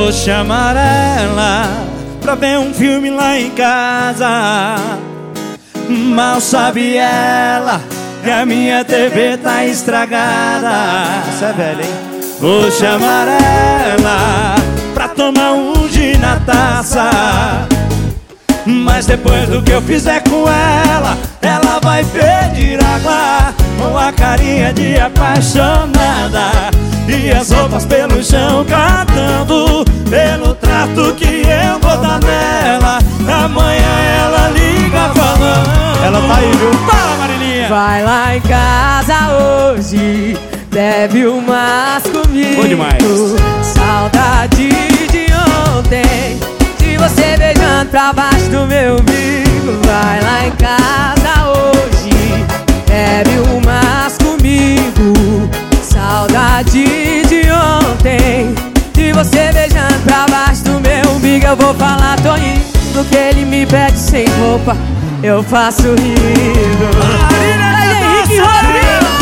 Vou chamar ela pra ver um filme lá em casa. Mal sabe ela que a minha TV tá estragada. Isso é velho, hein? Vou chamar ela pra tomar um gin na taça. Mas depois do que eu fizer com ela, ela vai pedir água com a carinha de apaixonada e as roupas pelo chão cantando pelo trato que eu vou dar nela. Amanhã ela liga falando. Ela tá aí, viu? Fala, Marilinha! Vai lá em casa hoje, bebe umas comigo. Bom demais. Saudade de ontem, de você beijando pra baixo do meu umbigo. Vai lá em casa hoje, bebe umas comigo. Saudade de ontem, de você beijando pra baixo do meu umbigo. Eu vou falar, Toninho, do que ele me pede sem roupa, eu faço rindo. Henrique Rodrigo!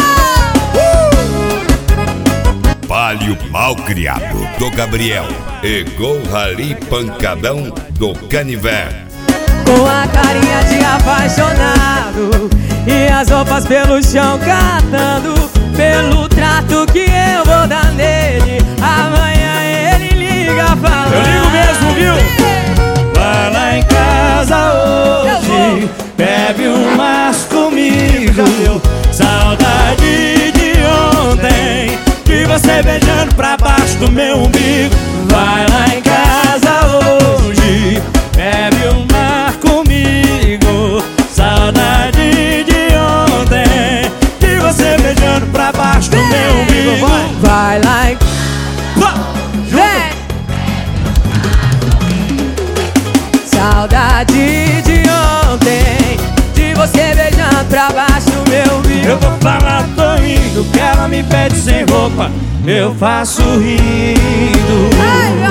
Palio Malcriado do Gabriel e Gol Rally Pancadão do Canivete. Com a carinha de apaixonado e as roupas pelo chão catando pelo trato que eu vou dar nele. Amanhã ele liga falando. Eu ligo mesmo, viu? Vai lá em casa hoje, bebe umas comigo. Saudade de ontem, de você beijando pra baixo do meu umbigo. Vai lá em casa hoje, bebe uma comigo. Saudade de ontem, de você beijando pra baixo do meu umbigo. Vai lá em... Vem! Saudade de ontem, de você beijando pra baixo do meu umbigo. Eu vou falar, tô indo, que ela me pede sem roupa, eu faço rindo. Ai,